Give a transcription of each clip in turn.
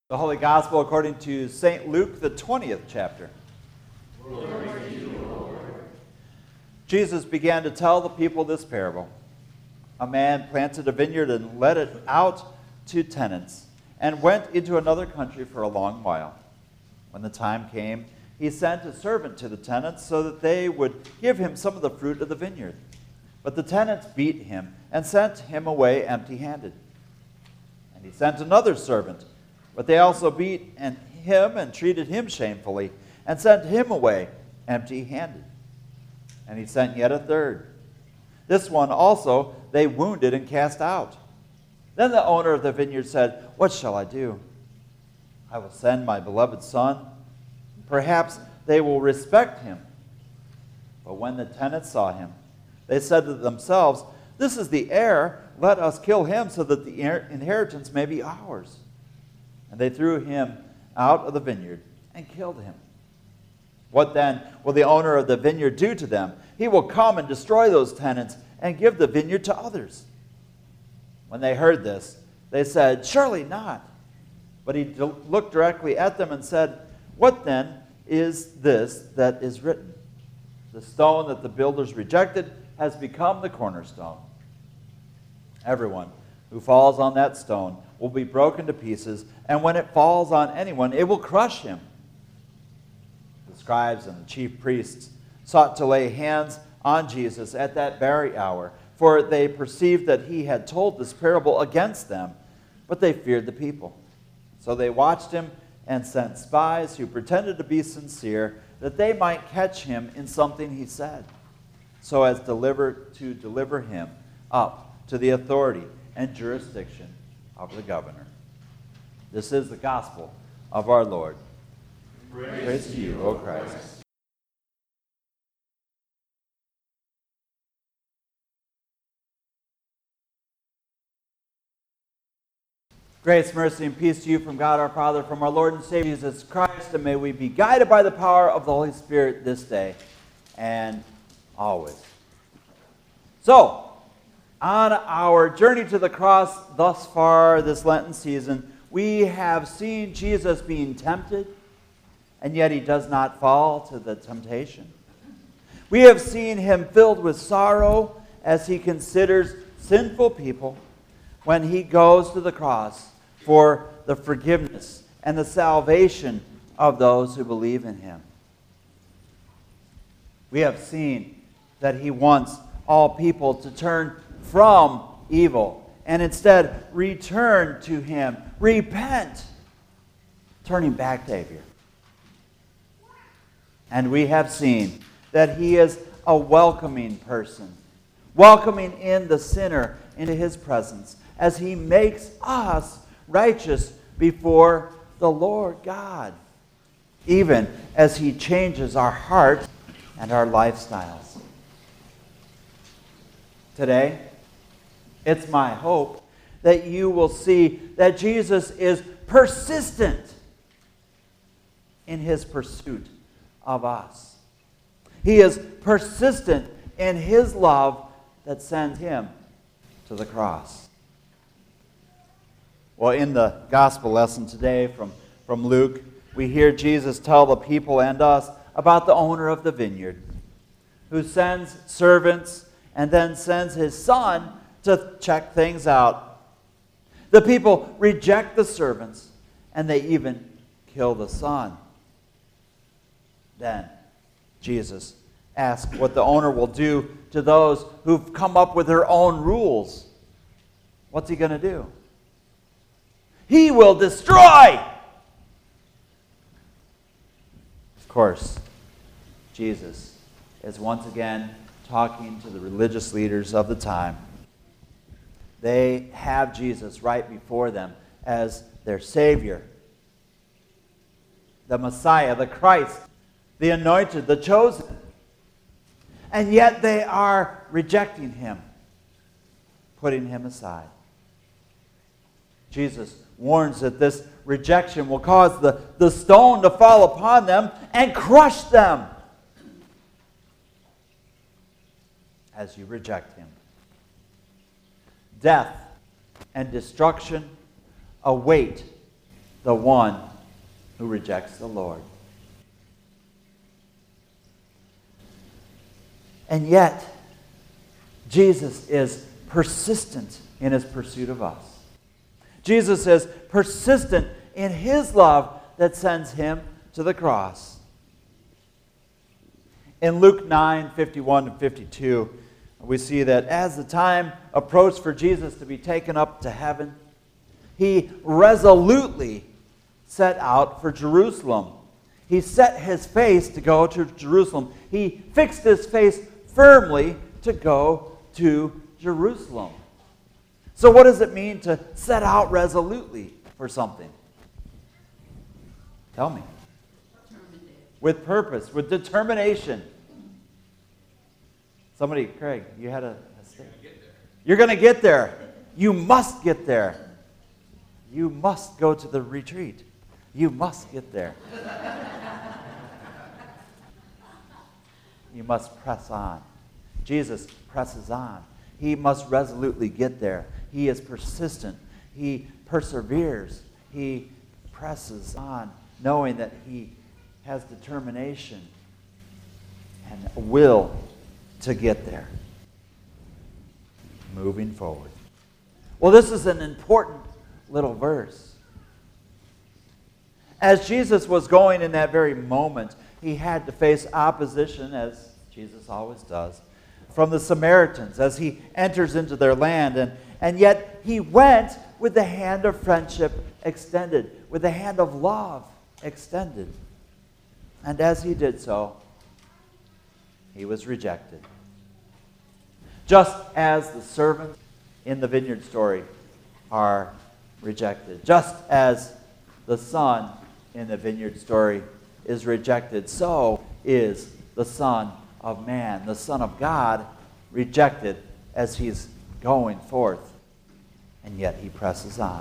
The Holy Gospel according to St. Luke, the 20th chapter. Glory to you, Lord. Jesus began to tell the people this parable. A man planted a vineyard and let it out to tenants, and went into another country for a long while. When the time came, he sent a servant to the tenants so that they would give him some of the fruit of the vineyard. But the tenants beat him and sent him away empty-handed. And he sent another servant, but they also beat him and treated him shamefully, and sent him away empty-handed. And he sent yet a third. This one also they wounded and cast out. Then the owner of the vineyard said, "What shall I do? I will send my beloved son. Perhaps they will respect him." But when the tenants saw him, they said to themselves, "This is the heir. Let us kill him so that the inheritance may be ours." And they threw him out of the vineyard and killed him. What then will the owner of the vineyard do to them? He will come and destroy those tenants and give the vineyard to others. When they heard this, they said, "Surely not." But he looked directly at them and said, "What then is this that is written? The stone that the builders rejected has become the cornerstone. Everyone who falls on that stone will be broken to pieces, and when it falls on anyone, it will crush him." The scribes and the chief priests sought to lay hands on Jesus at that very hour, for they perceived that he had told this parable against them, but they feared the people. So they watched him and sent spies who pretended to be sincere, that they might catch him in something he said, so as to deliver him up to the authority and jurisdiction of the governor. This is the gospel of our Lord. Praise to you, O Christ. Grace, mercy, and peace to you from God our Father, from our Lord and Savior Jesus Christ, and may we be guided by the power of the Holy Spirit this day and always. So, on our journey to the cross thus far this Lenten season, we have seen Jesus being tempted, and yet he does not fall to the temptation. We have seen him filled with sorrow as he considers sinful people when he goes to the cross for the forgiveness and the salvation of those who believe in him. We have seen that he wants all people to turn from evil and instead return to him, repent, turning back to Savior. And we have seen that he is a welcoming person, welcoming in the sinner into his presence as he makes us righteous before the Lord God, even as he changes our hearts and our lifestyles. Today, it's my hope that you will see that Jesus is persistent in his pursuit of us. He is persistent in his love that sends him to the cross. Well, in the gospel lesson today from Luke, we hear Jesus tell the people and us about the owner of the vineyard, who sends servants and then sends his son to check things out. The people reject the servants, and they even kill the son. Then Jesus asks what the owner will do to those who've come up with their own rules. What's he going to do? He will destroy! Of course, Jesus is once again talking to the religious leaders of the time. They have Jesus right before them as their Savior, the Messiah, the Christ, the anointed, the chosen. And yet they are rejecting him, putting him aside. Jesus warns that this rejection will cause the stone to fall upon them and crush them as you reject him. Death and destruction await the one who rejects the Lord. And yet, Jesus is persistent in his pursuit of us. Jesus is persistent in his love that sends him to the cross. In Luke 9:51 and 52, we see that as the time approached for Jesus to be taken up to heaven, he resolutely set out for Jerusalem. He set his face to go to Jerusalem. He fixed his face firmly to go to Jerusalem. So what does it mean to set out resolutely for something? Tell me. With purpose, with determination. Somebody, Craig, you had a statement. You're going to get there. You must get there. You must go to the retreat. You must get there. You must press on. Jesus presses on. He must resolutely get there. He is persistent. He perseveres. He presses on, knowing that he has determination and will to get there. Moving forward. Well, this is an important little verse. As Jesus was going in that very moment, he had to face opposition, as Jesus always does, from the Samaritans as he enters into their land. And yet he went with the hand of friendship extended, with the hand of love extended. And as he did so, he was rejected. Just as the servants in the vineyard story are rejected, just as the son in the vineyard story is rejected, so is the Son of Man, the Son of God, rejected as he's going forth. And yet he presses on.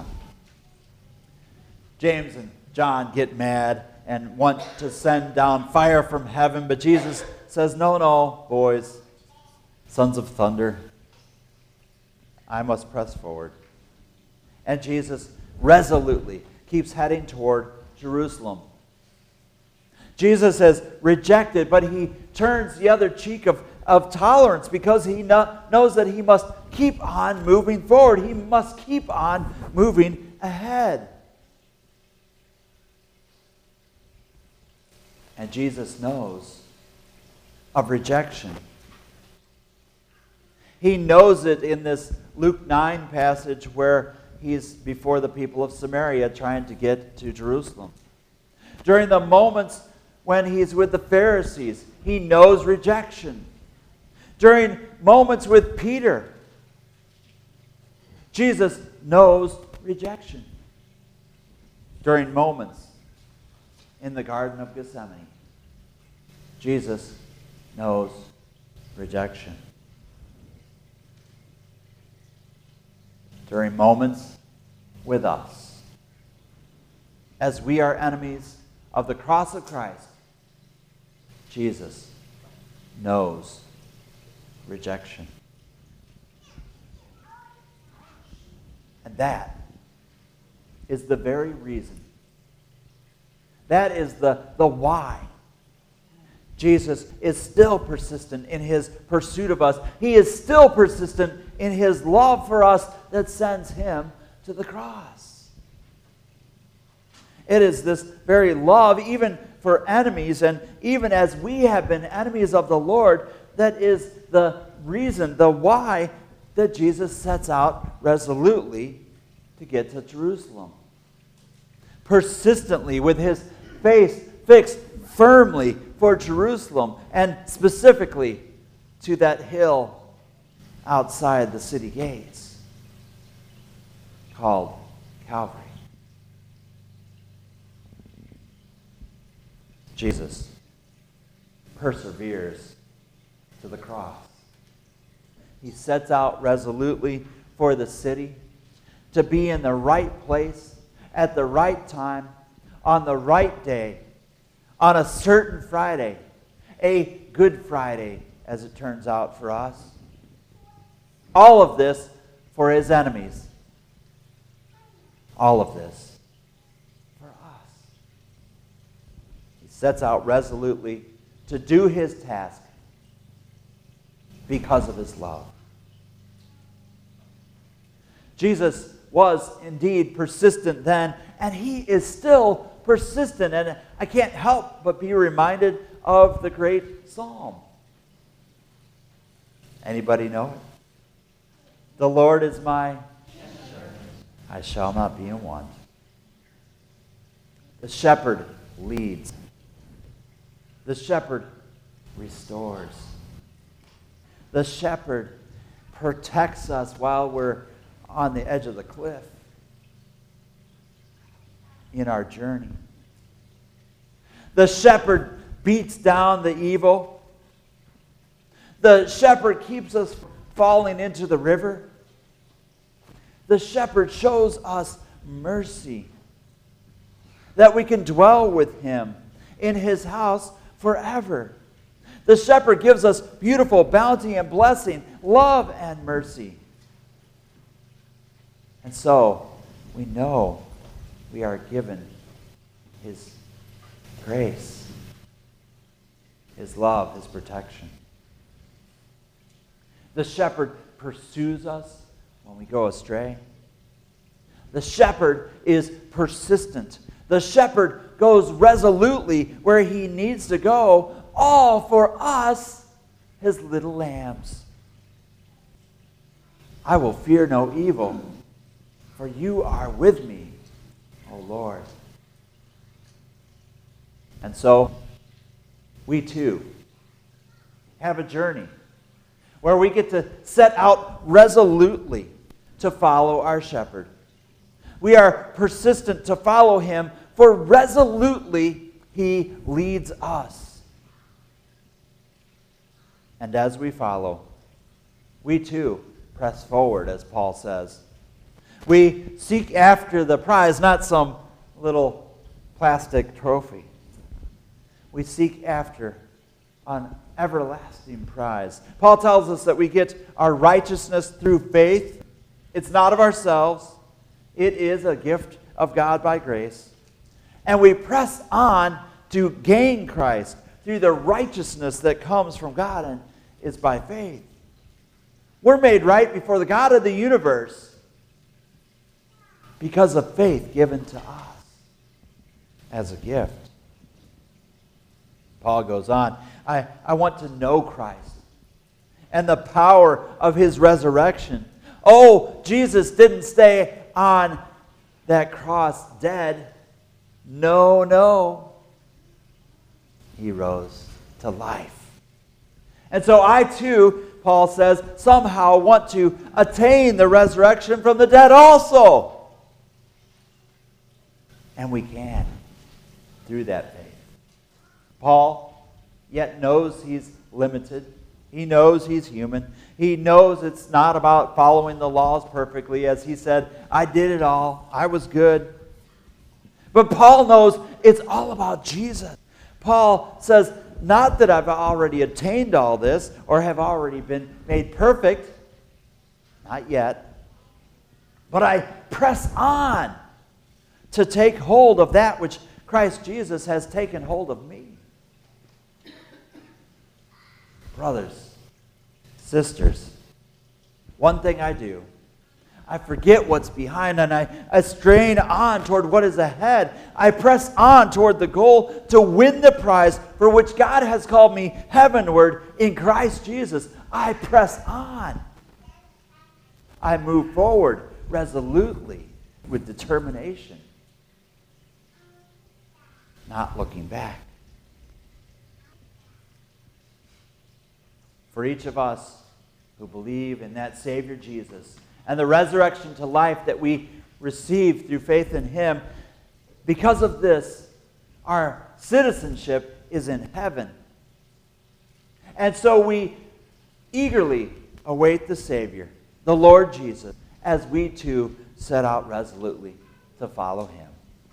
James and John get mad and want to send down fire from heaven, but Jesus says, no, boys, sons of thunder, I must press forward. And Jesus resolutely keeps heading toward Jerusalem. Jesus is rejected, but he turns the other cheek of tolerance because he knows that he must keep on moving forward. He must keep on moving ahead. And Jesus knows of rejection. He knows it in this Luke 9 passage where he's before the people of Samaria trying to get to Jerusalem. During the moments when he's with the Pharisees, he knows rejection. During moments with Peter, Jesus knows rejection. During moments in the Garden of Gethsemane, Jesus knows rejection. During moments with us, as we are enemies of the cross of Christ, Jesus knows rejection. And that is the very reason. That is the why. Jesus is still persistent in his pursuit of us. He is still persistent in his love for us that sends him to the cross. It is this very love, even for enemies, and even as we have been enemies of the Lord, that is the reason, the why, that Jesus sets out resolutely to get to Jerusalem. Persistently, with his face fixed firmly for Jerusalem, and specifically to that hill outside the city gates called Calvary. Jesus perseveres to the cross. He sets out resolutely for the city to be in the right place at the right time on the right day on a certain Friday, a Good Friday, as it turns out for us. All of this for his enemies. All of this for us. He sets out resolutely to do his task because of his love. Jesus was indeed persistent then, and he is still persistent. And I can't help but be reminded of the great psalm. Anybody know it? The Lord is my shepherd. I shall not be in want. The shepherd leads. The shepherd restores. The shepherd protects us while we're on the edge of the cliff in our journey. The shepherd beats down the evil. The shepherd keeps us from falling into the river. The shepherd shows us mercy, that we can dwell with him in his house forever. The shepherd gives us beautiful bounty and blessing, love and mercy. And so, we know we are given his grace, his love, his protection. The shepherd pursues us when we go astray. The shepherd is persistent. The shepherd goes resolutely where he needs to go, all for us, his little lambs. I will fear no evil, for you are with me, O Lord. And so, we too have a journey where we get to set out resolutely to follow our shepherd. We are persistent to follow him, for resolutely he leads us. And as we follow, we too press forward, as Paul says. We seek after the prize, not some little plastic trophy. We seek after an everlasting prize. Paul tells us that we get our righteousness through faith. It's not of ourselves. It is a gift of God by grace. And we press on to gain Christ through the righteousness that comes from God and is by faith. We're made right before the God of the universe because of faith given to us as a gift. Paul goes on, I want to know Christ and the power of his resurrection. Oh, Jesus didn't stay on that cross dead. No. He rose to life. And so I too, Paul says, somehow want to attain the resurrection from the dead also. And we can through that faith. Paul yet knows he's limited. He knows he's human. He knows it's not about following the laws perfectly. As he said, I did it all. I was good. But Paul knows it's all about Jesus. Paul says, not that I've already attained all this or have already been made perfect. Not yet. But I press on to take hold of that which Christ Jesus has taken hold of me. Brothers, sisters, one thing I do, I forget what's behind and I strain on toward what is ahead. I press on toward the goal to win the prize for which God has called me heavenward in Christ Jesus. I press on. I move forward resolutely with determination, not looking back. For each of us who believe in that Savior Jesus and the resurrection to life that we receive through faith in him, because of this, our citizenship is in heaven. And so we eagerly await the Savior, the Lord Jesus, as we too set out resolutely to follow him.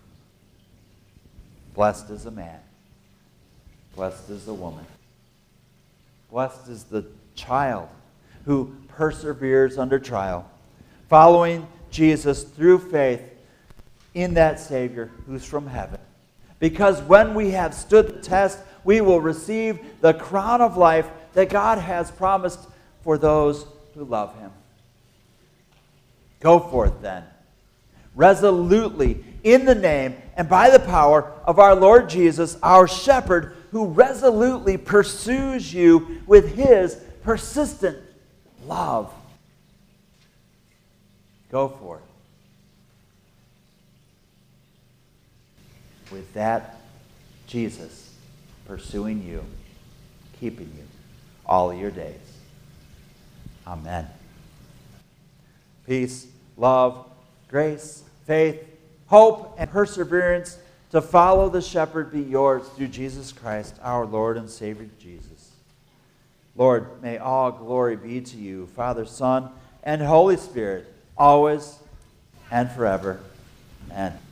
Blessed is the man. Blessed is the woman. Blessed is the child who perseveres under trial, following Jesus through faith in that Savior who's from heaven. Because when we have stood the test, we will receive the crown of life that God has promised for those who love him. Go forth then, resolutely, in the name and by the power of our Lord Jesus, our shepherd, who resolutely pursues you with his persistent love. Go forth. With that, Jesus pursuing you, keeping you all your days. Amen. Peace, love, grace, faith, hope, and perseverance to follow the shepherd be yours through Jesus Christ, our Lord and Savior Jesus. Lord, may all glory be to you, Father, Son, and Holy Spirit, always and forever. Amen.